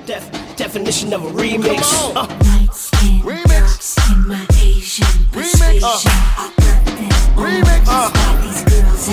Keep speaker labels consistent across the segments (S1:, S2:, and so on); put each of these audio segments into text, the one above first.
S1: Definition of a remix.
S2: Light skin, dark skin, my Asian persuasion. Remix. Why these girls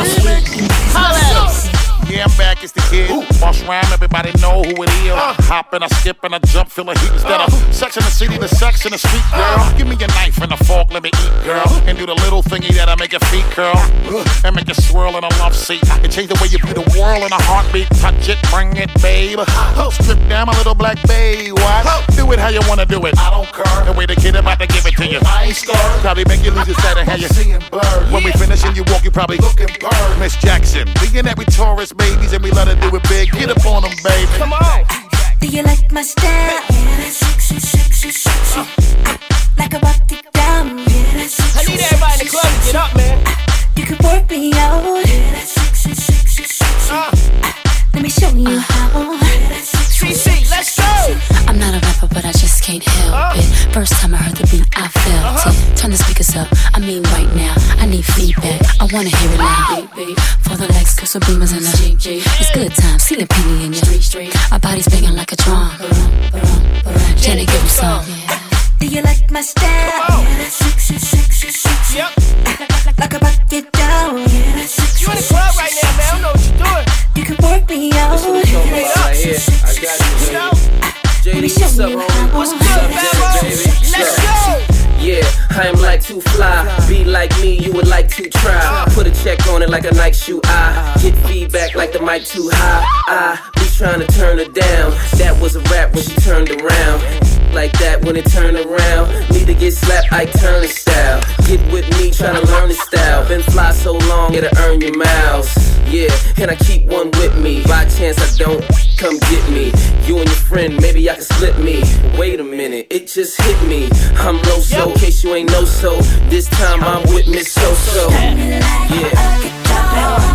S2: act
S3: Yeah, I'm back, it's the kid. Boss around, everybody know who it is. Hop and I skip and I jump, feel a heat instead of sex in the city, the sex in the street, girl. Give me a knife and a fork, let me eat, girl. And do the little thingy that'll make your feet curl and make you swirl in a love seat. And change the way you view the world in a heartbeat. Touch it, bring it, babe. Strip down my little black babe. What? Do it how you wanna do it. I don't care. The way the kid about to give it to you. I ain't scared. Probably make you lose your sight and how you seeing blurred. When we finish and you walk, you probably looking blurred. Miss Jackson, being that we tourist babies and we let her do it big. Get up on them, baby. Come on.
S2: Do you like my style? Yeah, that's sexy, sexy, sexy. Like a rock it down. Yeah, that's sexy.
S1: I need everybody in the club to get up, man.
S2: You can work me out. Yeah, that's sexy, sexy, sexy. Let me show you how.
S1: CC, let's go.
S4: I'm not a rapper, but I just can't help it. First time I heard the beat, I felt it. Turn the speakers up, I mean right now. I need feedback, I wanna hear it now. For the legs, cause the beamers in the G. It's good time, see a penny in your street. Our bodies banging like a drum. Jenny, give me some.
S2: Do you like my style? Yeah, that's sexy, sexy, sexy. Like a bucket down. Yeah, that's sexy.
S1: You in the club right now, man. I don't know what you're doing.
S2: You can work me out.
S5: That's what we talking about right here. I got you, baby. JD, what's up, homie?
S1: What's good, baby? Let's go.
S5: Yeah, I am like to fly. Be like me, you would like to try. Put a check on it like a Nike shoe. I get feedback like the mic too high. I be trying to turn her down. That was a rap when she turned around. Like that when it turned around. Need to get slapped, I turn the style. Get with me, try to learn the style. Been fly so long, gotta earn your miles. Yeah, and I keep one with me. By chance I don't, come get me. You and your friend, maybe I can split me. Wait a minute, it just hit me. I'm low so, in case you ain't know so. This time I'm with Miss So-So. Yeah.